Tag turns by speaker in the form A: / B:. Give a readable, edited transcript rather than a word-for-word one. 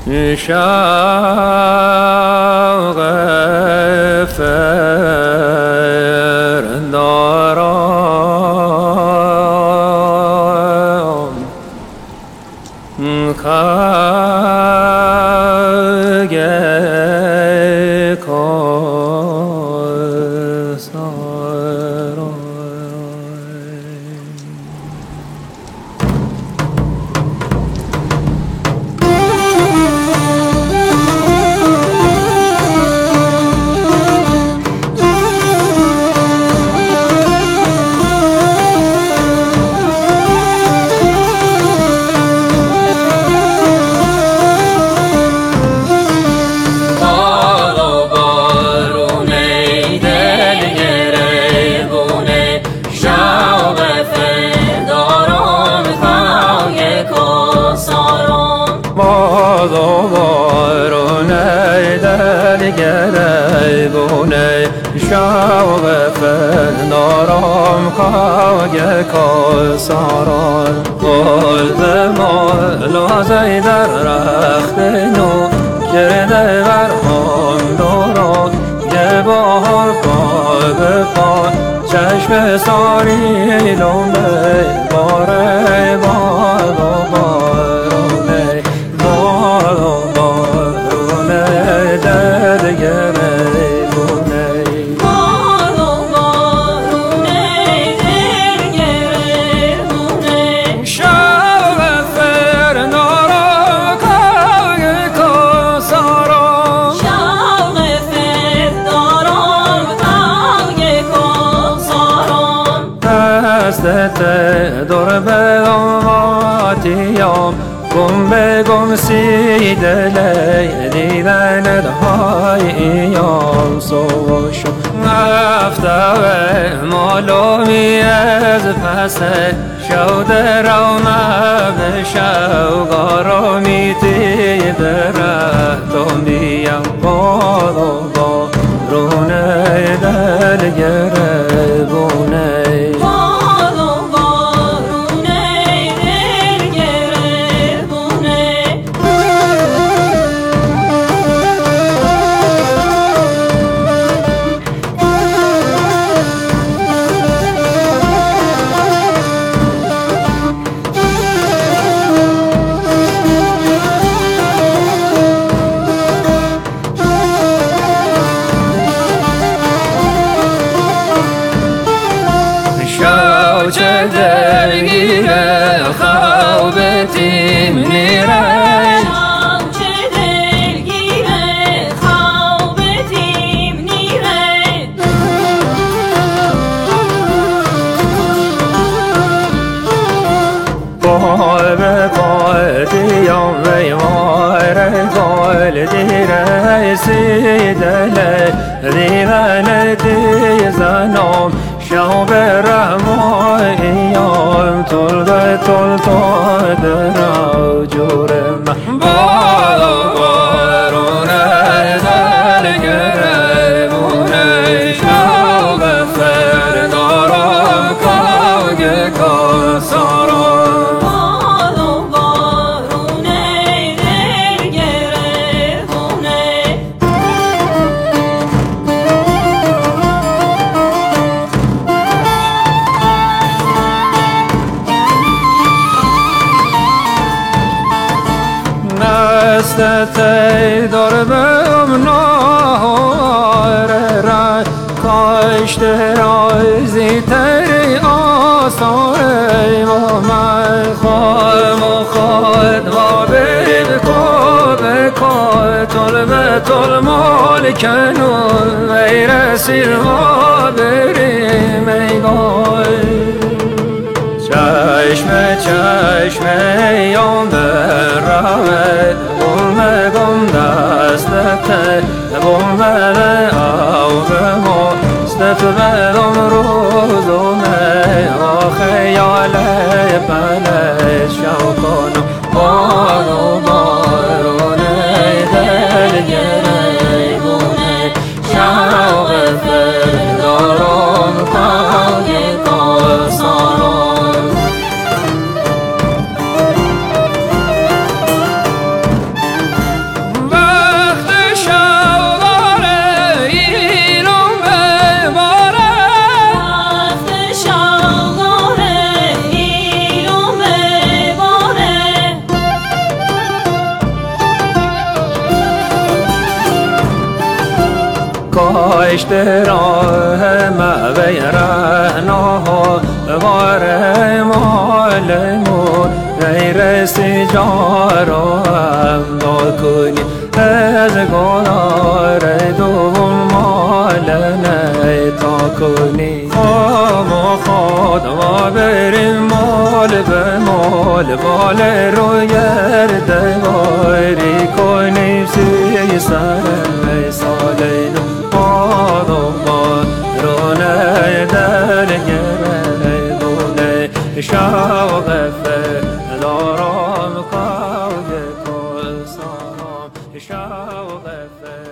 A: شوق فرنداران خاک کوثران گریبونه شوق فرنداران خاک کوثران قلب مالازی در رخت نو کرده بر هم دوران یه بار پا به پا چشم ساری لومه باره باد و بارونه باد و بارونه دل گریبونه
B: باد و بارونه دل گریبونه
A: شوق فرنداران خاک کوثران
B: شوق فرداران خاک کوثران
A: دستت دور به آتیام گم به گم سیدلی دیدنت های ایام سوشو افتاق معلومی از پس شود رومه به شوقارو میتی بره تو میم باد و بارونه دل گریبونه
B: باد و بارونه دل گریبونه
A: چه دلگیره خوابتیم میره
B: چه دلگیره خوابتیم نیره
A: پای به پای دیام ویوار گل دیره سیدله دیوان دیزنام شو به رحماییم تل به تل تا درو جورم باد و بارونه دل گریبونه شو به فردارم خاک کوثران
B: باد و بارونه دل گریبونه
A: دستت دور به امناره را کاشت رازی تری آساره و من خواهم و خواهد و برید بکا تل به تل مال کنون ویرسید و بریم ایگاه چشم چشم یام برمد گم گم دستت گم بله او به ما ستت بدم روزونه و خیال بله شو کنم باد و بارونه دل گریبونه شوق فرداران خاک کوثران اشتراه ما بيرانه واره مالمو غير سجاره امداد کنی از گناه دوم مالنا تا کنی ما خود ما بریم مال به مال رو گرده باری کنیم سی سر سالین آدم رو ندر گره دونه شوق دارم قوی کل سلام شوق